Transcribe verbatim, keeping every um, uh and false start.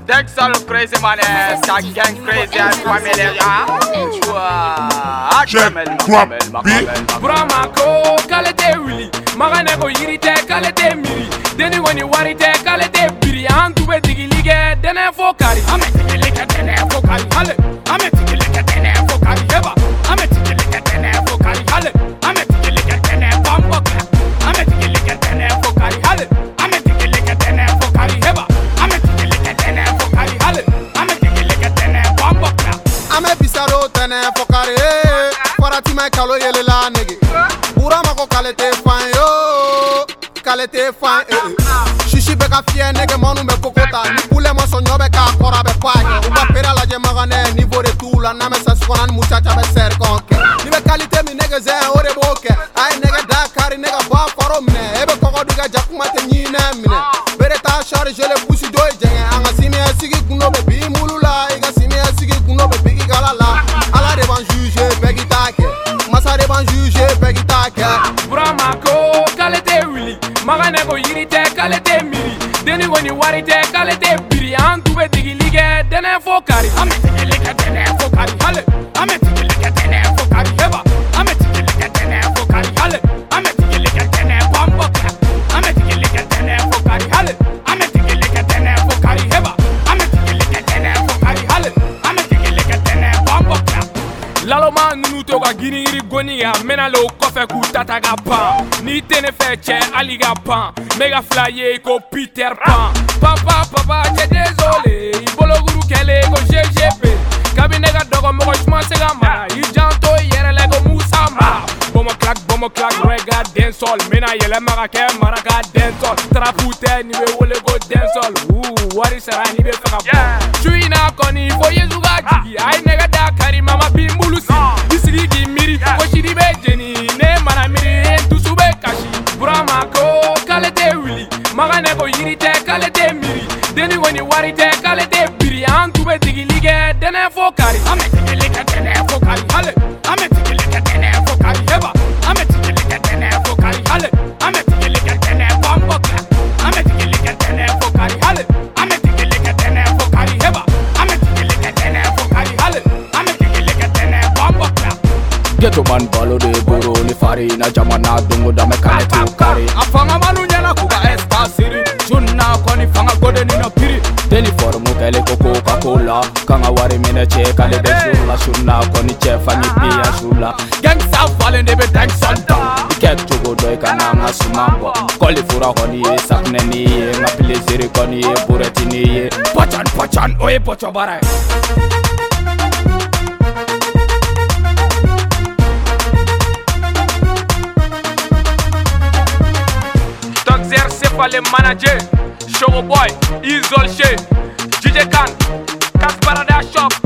Dex all crazy man, ça gang crazy as family, ah. Check, drop, beat. Bramako, kalete willy. Maganego yirite, kalete miri. Deni wani warite, kalete biri. Antu be digi lige, dene fokari. Ame tigi lige, dene fokari. Hale, ame tigi lige, dene fokari. Heba, ame tigi lige, dene fokari. Hale, ame tigi lige, dene bamboka. Ame tigi lige, dene fokari. Hale, ame tigi lige, dene fokari. Heba, ame tigi lige, dene fokari. Hale, ame tigi lige, dene bamboka. Ame bisaro dene fokari. Farati mai kalo yele la nege. Bura mako kalete fan yo, kalete fan eh. Shishi beka fie nege monu me kokota. Ni pule mo sonyo beka kora be pake. Uba pera la jemagane niveau de tout la name sa skonan muchacha be ser konke. Ni be kalite mi nege ze ore boke. Ay nege da kari nege ba faro mine. Ebe koko duga jakuma te nyine mine. Bere ta charge le pusi doy jenge. Anga simi asigi kuno be bi mulula. Iga simi asigi kuno be bigi galala. Ala de ban juge begi take. Masa de ban juge begi take. Bramako kalete willy. Maganego yirite kalete miri. Deni wani warite kalete biri. Antu be digi lige dene fokari. Ame tigi lige dene fokari. Hale, ame tigi lige dene fokari. Heba, ame tigi lige dene fokari. Hale, ame tigi lige dene bamboka. Ame tigi lige dene fokari. Hale, ame tigi lige dene fokari. Heba, ame tigi lige dene fokari. Hale, ame tigi lige dene bamboka. Laloma nunu toga gini iri goni ya mena lo kofe ku tata ga pan. Ni tene fe che ali ga pan. Mega flyer ko Peter Pan. Papa papa che désolé. Ibolo guru kele go G G P. Kabine ga dogo mo chma se ga mara. I janto yere le go Musa mara. Bomo clack bomo clack rega dancehall. Mena yele mara ke mara ga dancehall. Trapute ni be wole go dancehall. Ooh wari sara ni be faka ba. Chui na koni fo yezu ga jigi. Ay nega da kari mama bimbulu si. Isiri gi miri ko shiri be jeni. Ne mara miri tusu be kashi. Bramako kalete willy. Maganego yirite kalete miri. Deni wani warite kalete biri. Antu be digi lige dene fokari. Ame tigi lige dene fokari. Hale, ame tigi lige dene fokari. Heba, ame tigi lige dene fokari. Hale, ame tigi lige dene bamboka. Ame tigi lige dene fokari. Hale, ame tigi lige dene fokari. Heba, ame tigi lige dene fokari. Hale, ame tigi lige dene bamboka. Ghetto man balo de boro ni fari na jamana dungo da me kane tu kari. Afanga manu nyana kuga esta siri. Junna koni fanga gode ni no piri. Deli formu kele ko Coca-Cola. Kanga wari mine che kale de shula. Shuna koni che fanyi pia shula. Gangsta fallen de be tank santa. Iket chugo doi kana nga sumamba. Koli fura koni ye sakne ni ye. Nga piliziri koni ye bureti ni ye. Pachan pachan oye pocho barai. Le manager, Show Boy, Izolche, D J Khan, Kasparada Shop,